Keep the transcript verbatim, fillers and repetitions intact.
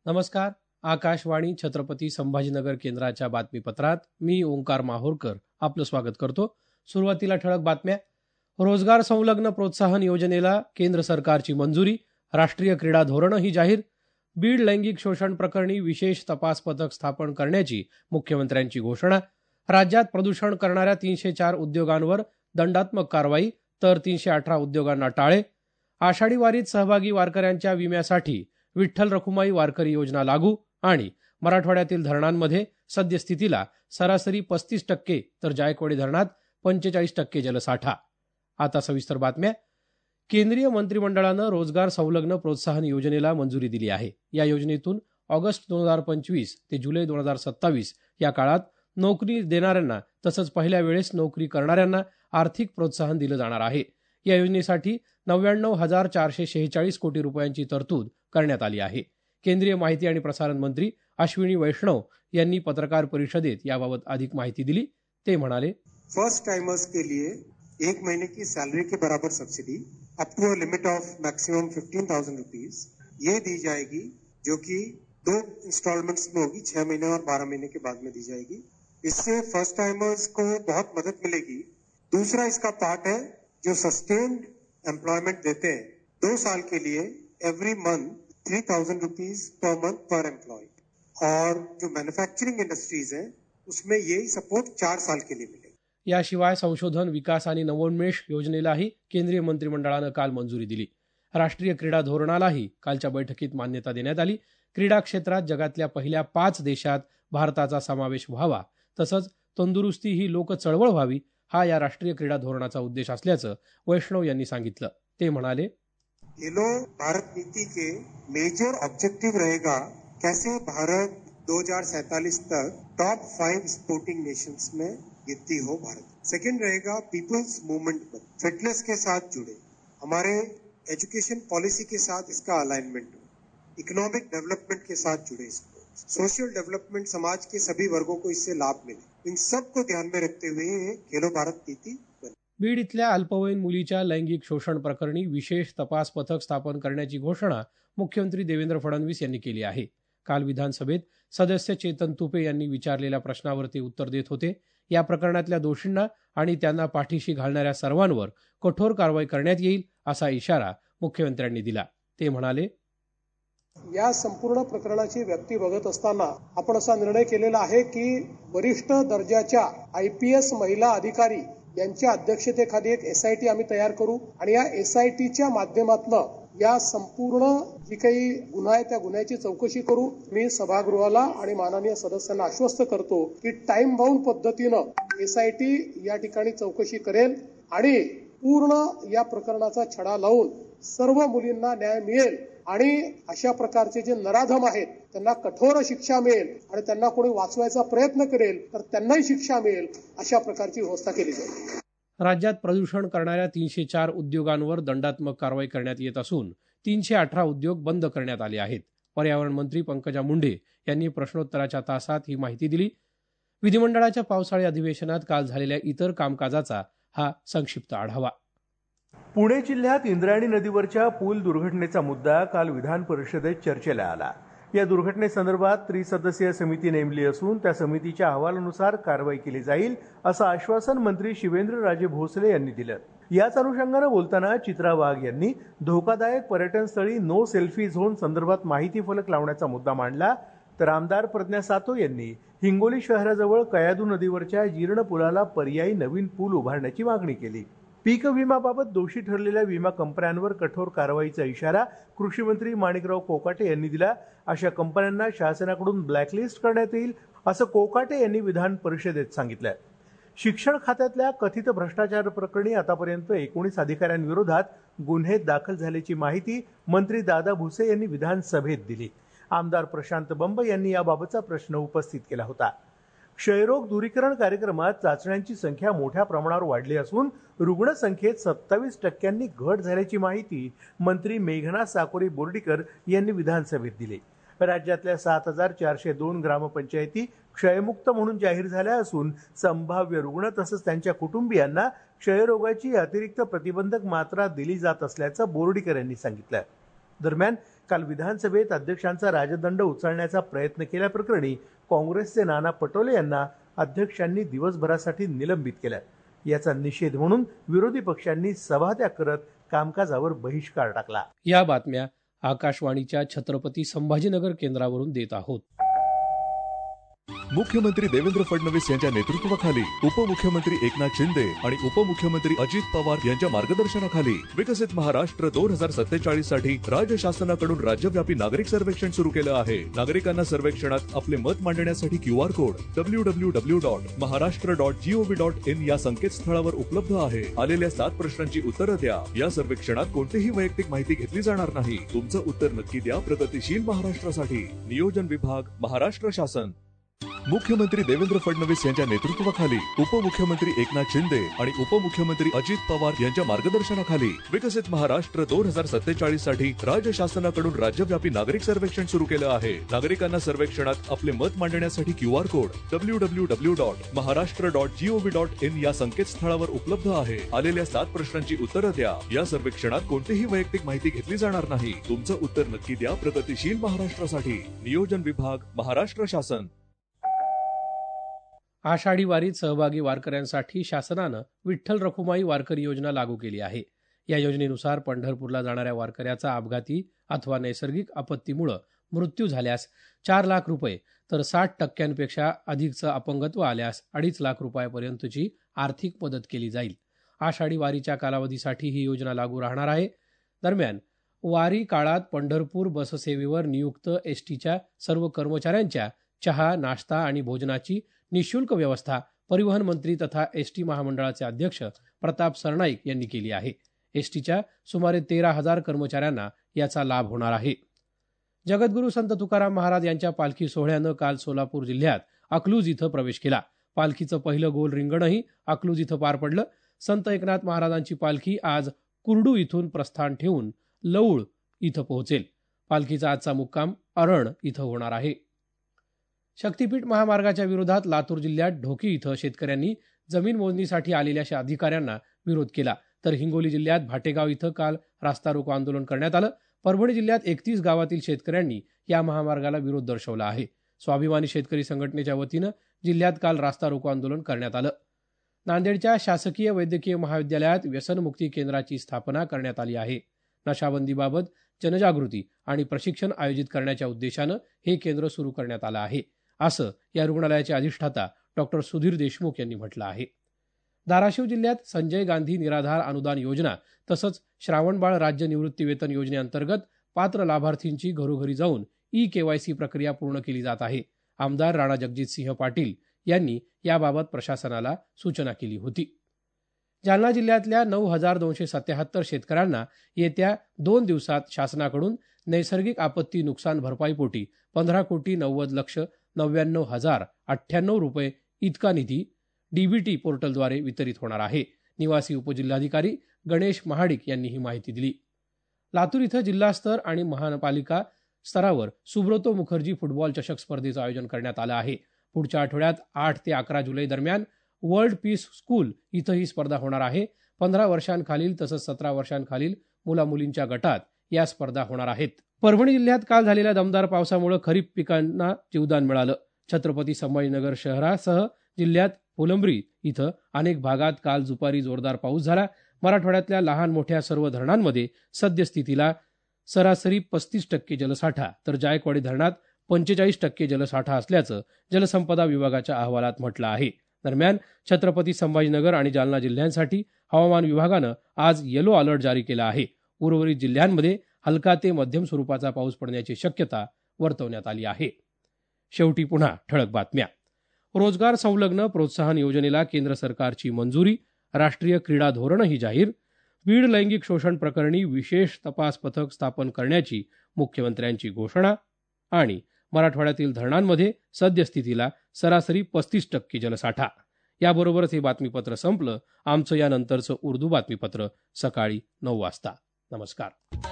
नमस्कार. आकाशवाणी छत्रपती संभाजीनगर केंद्राच्या बातमीपत्रात मी ओंकार माहोरकर आपलं स्वागत करतो. सुरुवातीला ठळक बातम्या. रोजगार संलग्न प्रोत्साहन योजनेला केंद्र सरकारची मंजुरी. राष्ट्रीय क्रीडा धोरणही जाहीर. बीड लैंगिक शोषण प्रकरणी विशेष तपास पथक स्थापन करण्याची मुख्यमंत्र्यांची घोषणा. राज्यात प्रदूषण करणाऱ्या तीनशे चार उद्योगांवर दंडात्मक कारवाई तर तीनशे अठरा उद्योगांना टाळे. आषाढी वारीत सहभागी वारकऱ्यांच्या विम्यासाठी विठ्ठल रखुमाई वारकरी योजना लागू. आणि मराठवाड्यातील धरणांमध्ये सद्यस्थितीला सरासरी पस्तीस टक्के तर जायकवाडी धरणात पंचेचाळीस टक्के जलसाठा. आता सविस्तर बातम्या. केंद्रीय मंत्रिमंडळानं रोजगार संलग्न प्रोत्साहन योजनेला मंजुरी दिली आहे. या योजनेतून ऑगस्ट दोन हजार पंचवीस ते जुलै दोन हजार सत्तावीस या काळात नोकरी देणाऱ्यांना तसंच पहिल्या वेळेस नोकरी करणाऱ्यांना आर्थिक प्रोत्साहन दिलं जाणार आहे. या योजनेसाठी नव्याण्णव हजार चारशे शेहेचाळीस कोटी रुपयांची तरतूद करण्यात आली आहे. केंद्रीय माहिती आणि प्रसारण मंत्री अश्विनी वैष्णव यांनी पत्रकार परिषदेत याबाबत अधिक माहिती दिली. ते म्हणाले, फर्स्ट टाइमर्स के लिए एक महीने की सैलरी के बराबर subsidy up to a limit of maximum fifteen thousand rupees ये दी जाएगी, जो कि दो इंस्टॉलमेंट्स में होगी, छह महीने और बारह महीने के बाद में दी जाएगी. इससे फर्स्ट टाइमर्स को बहुत मदद मिलेगी. दूसरा इसका पार्ट है जो सस्टेन्ड एम्प्लॉयमेंट देते हैं दो साल के लिए every month three thousand rupees per month per employee, और जो मैन्युफैक्चरिंग इंडस्ट्रीज है उसमें यही सपोर्ट चार साल के लिए मिलेगा. याशिवाय संशोधन विकास आणि नवोन्मेष योजनेलाही केंद्रीय मंत्रिमंडळानं काल मंजुरी दिली. राष्ट्रीय क्रीडा धोरणालाही कालच्या बैठकीत मान्यता देण्यात आली. क्रीडा क्षेत्रात जगातल्या पहिल्या पाच देशात भारताचा समावेश व्हावा, तसंच तंदुरुस्ती ही लोक चळवळ व्हावी, हा या राष्ट्रीय क्रीडा धोरणाचा उद्देश असल्याचं वैष्णव यांनी सांगितलं. ते म्हणाले, खेलो भारत नीति के मेजर ऑब्जेक्टिव रहेगा कैसे भारत दो हजार सैतालीस तक टॉप फाइव स्पोर्टिंग नेशंस में गिनती हो भारत. सेकंड रहेगा पीपल्स मूवमेंट पर फिटनेस के साथ जुड़े, हमारे एजुकेशन पॉलिसी के साथ इसका अलाइनमेंट हो, इकोनॉमिक डेवलपमेंट के साथ जुड़े, इसको सोशल डेवलपमेंट, समाज के सभी वर्गों को इससे लाभ मिले. इन सब को ध्यान में रखते हुए खेलो भारत नीति. बीड इथल्या अल्पवयीन मुलीच्या लैंगिक शोषण प्रकरणी विशेष तपास पथक स्थापन करण्याची घोषणा मुख्यमंत्री देवेंद्र फडणवीस यांनी केली आहे. काल विधानसभेत सदस्य चेतन तुपे यांनी विचारलेल्या प्रश्नावर ते उत्तर देत होते. या प्रकरणातल्या दोषींना आणि त्यांना पाठीशी घालणाऱ्या सर्वांवर कठोर कारवाई करण्यात येईल असा इशारा मुख्यमंत्र्यांनी दिला. ते म्हणाले, या संपूर्ण प्रकरणाची व्याप्ती बघत असताना आपण असा निर्णय केलेला आहे की वरिष्ठ दर्जाच्या आय पी एस महिला अधिकारी यांच्या अध्यक्षतेखाली एक एसआयटी आम्ही तयार करू आणि या एसआयटीच्या माध्यमातून या संपूर्ण जी काही गुन्हा आहे त्या गुन्ह्याची चौकशी करू. मी सभागृहाला आणि माननीय सदस्यांना आश्वस्त करतो की टाइम बाउंड पद्धतीनं एसआयटी या ठिकाणी चौकशी करेल आणि पूर्ण या प्रकरणाचा छडा लावून सर्व मुलींना न्याय मिळेल आणि अशा प्रकारचे जे नराधम आहेत त्यांना कठोर शिक्षा मिळेल आणि त्यांना कोणी वाचवायचा प्रयत्न करेल तर त्यांनाही शिक्षा मिळेल, अशा प्रकारची व्यवस्था केली जाईल. राज्यात प्रदूषण करणाऱ्या तीनशे चार उद्योगांवर दंडात्मक कारवाई करण्यात येत असून तीनशे अठरा उद्योग बंद करण्यात आले आहेत. पर्यावरण मंत्री पंकजा मुंडे यांनी प्रश्नोत्तराच्या तासात ही माहिती दिली. विधिमंडळाच्या पावसाळी अधिवेशनात काल झालेल्या इतर कामकाजाचा हा संक्षिप्त आढावा. पुणे जिल्ह्यात इंद्रायणी नदीवरच्या पूल दुर्घटनेचा मुद्दा काल विधान परिषदेत चर्चेला आला. या दुर्घटनेसंदर्भात त्रिसदस्यीय समिती नेमली असून त्या समितीच्या अहवालानुसार कारवाई केली जाईल असं आश्वासन मंत्री शिवेंद्रराजे भोसले यांनी दिलं. याच अनुषंगानं बोलताना चित्रा वाघ यांनी धोकादायक पर्यटनस्थळी नो सेल्फी झोन संदर्भात माहिती फलक लावण्याचा मुद्दा मांडला. तर आमदार प्रज्ञा सातो यांनी हिंगोली शहराजवळ कयाधू नदीवरच्या जीर्ण पुलाला पर्यायी नवीन पूल उभारण्याची मागणी केली. पीक विम्याबाबत दोषी ठरलेल्या विमा कंपन्यांवर कठोर कारवाईचा इशारा कृषी मंत्री माणिकराव कोकाटे यांनी दिला. अशा कंपन्यांना शासनाकडून ब्लॅकलिस्ट करण्यात येईल असं कोकाटे यांनी विधान परिषदेत सांगितलं. शिक्षण खात्यातल्या कथित भ्रष्टाचार प्रकरणी आतापर्यंत एकोणीस अधिकाऱ्यांविरोधात गुन्हे दाखल झाल्याची माहिती मंत्री दादा भुसे यांनी विधानसभेत दिली. आमदार प्रशांत बंब यांनी याबाबतचा प्रश्न उपस्थित केला होता. क्षयरोग दूरीकरण कार्यक्रमात चाचण्यांची संख्या मोठ्या प्रमाणावर वाढली असून रुग्णसंख्येत सत्तावीस टक्क्यांनी घट झाल्याची माहिती मंत्री मेघना साकोरे बोर्डीकर यांनी विधानसभेत दिली. राज्यातल्या सात हजार चारशे दोन ग्रामपंचायती क्षयमुक्त म्हणून जाहीर झाल्या असून संभाव्य रुग्ण तसंच त्यांच्या कुटुंबियांना क्षयरोगाची अतिरिक्त प्रतिबंधक मात्रा दिली जात असल्याचं बोर्डीकर यांनी सांगितलं. दरम्यान काल विधानसभेत अध्यक्षांचा राजदंड उचलण्याचा प्रयत्न केल्याप्रकरणी काँग्रेसचे नाना पटोले यांना अध्यक्षांनी दिवसभरासाठी निलंबित केलं. याचा निषेध म्हणून विरोधी पक्षांनी सभात्याग करत कामकाजावर बहिष्कार टाकला. या बातम्या आकाशवाणीच्या छत्रपती संभाजीनगर केंद्रावरून देत आहोत. मुख्यमंत्री देवेंद्र फडणवीस यांच्या नेतृत्वाखाली उपमुख्यमंत्री एकनाथ शिंदे आणि उपमुख्यमंत्री अजित पवार यांच्या मार्गदर्शनाखाली विकसित महाराष्ट्र दोन हजार सत्तेचाळीस साठी राज्य शासनाकडून राज्यव्यापी नागरिक सर्वेक्षण सुरू केलं आहे. नागरिकांना सर्वेक्षणात आपले मत मांडण्यासाठी Q R code W W W dot Maharashtra dot G O V dot in या संकेतस्थळावर उपलब्ध आहे. आलेल्या सात प्रश्नांची उत्तरं द्या. या सर्वेक्षणात कोणतीही वैयक्तिक माहिती घेतली जाणार नाही. तुमचं उत्तर नक्की द्या. प्रगतिशील महाराष्ट्रासाठी नियोजन विभाग, महाराष्ट्र शासन. मुख्यमंत्री देवेंद्र फडणवीस यांच्या नेतृत्वाखाली उपमुख्यमंत्री एकनाथ शिंदे आणि उपमुख्यमंत्री अजित पवार यांच्या मार्गदर्शनाखाली विकसित महाराष्ट्र दोन हजार सत्तेचाळीस साठी राज्य शासनाकडून राज्यव्यापी नागरिक सर्वेक्षण सुरू केलं आहे. नागरिकांना सर्वेक्षणात आपले मत मांडण्यासाठी Q R code W W W dot Maharashtra dot G O V dot in या संकेतस्थळावर उपलब्ध आहे. आलेल्या सात प्रश्नांची उत्तरं द्या. या सर्वेक्षणात कोणतीही वैयक्तिक माहिती घेतली जाणार नाही. तुमचं उत्तर नक्की द्या. प्रगतिशील महाराष्ट्रासाठी नियोजन विभाग, महाराष्ट्र शासन. आषाढी वारीत सहभागी वारकऱ्यांसाठी शासनानं विठ्ठल रखुमाई वारकरी योजना लागू केली आहे. या योजनेनुसार पंढरपूरला जाणाऱ्या वारकऱ्याचा अपघाती अथवा नैसर्गिक आपत्तीमुळे मृत्यू झाल्यास चार लाख रुपये तर साठ टक्क्यांपेक्षा अधिकचं अपंगत्व आल्यास अडीच लाख रुपयापर्यंतची आर्थिक मदत केली जाईल. आषाढी वारीच्या कालावधीसाठी ही योजना लागू राहणार आहे. दरम्यान वारी काळात पंढरपूर बससेवेवर नियुक्त एसटीच्या सर्व कर्मचाऱ्यांच्या चहा, नाश्ता आणि भोजनाची निःशुल्क व्यवस्था परिवहन मंत्री तथा एसटी महामंडळाचे अध्यक्ष प्रताप सरनाईक यांनी केली आहे. एसटीच्या सुमारे तेरा हजार कर्मचाऱ्यांना याचा लाभ होणार आहे. जगद्गुरू संत तुकाराम महाराज यांच्या पालखी सोहळ्यानं काल सोलापूर जिल्ह्यात अकलूज इथं प्रवेश केला. पालखीचं पहिलं गोल रिंगणही अकलूज इथं पार पडलं. संत एकनाथ महाराजांची पालखी आज कुर्डू इथून प्रस्थान ठेवून लौळ इथं पोहोचेल. पालखीचा आजचा मुक्काम अरण इथं होणार आहे. शक्तीपीठ महामार्गाच्या विरोधात लातूर जिल्ह्यात ढोकी इथं शेतकऱ्यांनी जमीन मोजणीसाठी आलेल्या अधिकाऱ्यांना विरोध केला. तर हिंगोली जिल्ह्यात भाटेगाव इथं काल रास्ता रोको आंदोलन करण्यात आलं. परभणी जिल्ह्यात एकतीस गावातील शेतकऱ्यांनी या महामार्गाला विरोध दर्शवला आहे. स्वाभिमानी शेतकरी संघटनेच्या वतीनं जिल्ह्यात काल रास्ता रोको आंदोलन करण्यात आलं. नांदेडच्या शासकीय वैद्यकीय महाविद्यालयात व्यसनमुक्ती केंद्राची स्थापना करण्यात आली आहे. नशाबंदीबाबत जनजागृती आणि प्रशिक्षण आयोजित करण्याच्या उद्देशानं हे केंद्र सुरू करण्यात आलं आहे, असं या रुग्णालयाचे अधिष्ठाता डॉक्टर सुधीर देशमुख यांनी म्हटलं आहे. धाराशिव जिल्ह्यात संजय गांधी निराधार अनुदान योजना तसंच श्रावणबाळ राज्य निवृत्तीवेतन योजनेअंतर्गत पात्र लाभार्थींची घरोघरी जाऊन ई केवायसी प्रक्रिया पूर्ण केली जात आहे. आमदार राणा जगजितसिंह पाटील यांनी याबाबत प्रशासनाला सूचना केली होती. जालना जिल्ह्यातल्या नऊ हजार दोनशे सत्याहत्तर शेतकऱ्यांना येत्या दोन दिवसात शासनाकडून नैसर्गिक आपत्ती नुकसान भरपाईपोटी पंधरा कोटी नव्वद लक्ष नव्याण्णव हजार अठ्ठ्याण्णव रुपये इतका निधी डीबीटी पोर्टलद्वारे वितरित होणार आहे. निवासी उपजिल्हाधिकारी गणेश महाडिक यांनी ही माहिती दिली. लातूर इथं जिल्हास्तर आणि महानगरपालिका स्तरावर सुब्रतो मुखर्जी फुटबॉल चषक स्पर्धेचं आयोजन करण्यात आलं आहे. पुढच्या आठवड्यात आठ ते अकरा जुलै दरम्यान वर्ल्ड पीस स्कूल इथं ही स्पर्धा होणार आहे. पंधरा वर्षांखालील तसंच सतरा वर्षांखालील मुला मुलींच्या गटात या स्पर्धा होणार आहेत. परभणी जिल्ह्यात काल झालेल्या दमदार पावसामुळे खरीप पिकांना जीवदान मिळालं. छत्रपती संभाजीनगर शहरासह जिल्ह्यात फुलंब्री इथं अनेक भागात काल दुपारी जोरदार पाऊस झाला. मराठवाड्यातल्या लहान मोठ्या सर्व धरणांमध्ये सद्यस्थितीला सरासरी पस्तीस टक्के जलसाठा तर जायकवाडी धरणात पंचेचाळीस टक्के जलसाठा असल्याचं जलसंपदा विभागाच्या अहवालात म्हटलं आहे. दरम्यान छत्रपती संभाजीनगर आणि जालना जिल्ह्यांसाठी हवामान विभागानं आज येलो अलर्ट जारी केला आहे. उर्वरित जिल्ह्यांमध्ये हलका ते मध्यम स्वरूपाचा पाऊस पडण्याची शक्यता वर्तवण्यात आली आहे. शेवटी पुन्हा ठळक बातम्या. रोजगार संलग्न प्रोत्साहन योजनेला केंद्र सरकारची मंजुरी. राष्ट्रीय क्रीडा धोरणही जाहीर. बीड लैंगिक शोषण प्रकरणी विशेष तपास पथक स्थापन करण्याची मुख्यमंत्र्यांची घोषणा. आणि मराठवाड्यातील धरणांमध्ये सद्यस्थितीला सरासरी पस्तीस टक्के जलसाठा. याबरोबरच हे बातमीपत्र संपलं. आमचं यानंतरचं उर्दू बातमीपत्र सकाळी नऊ वाजता. नमस्कार.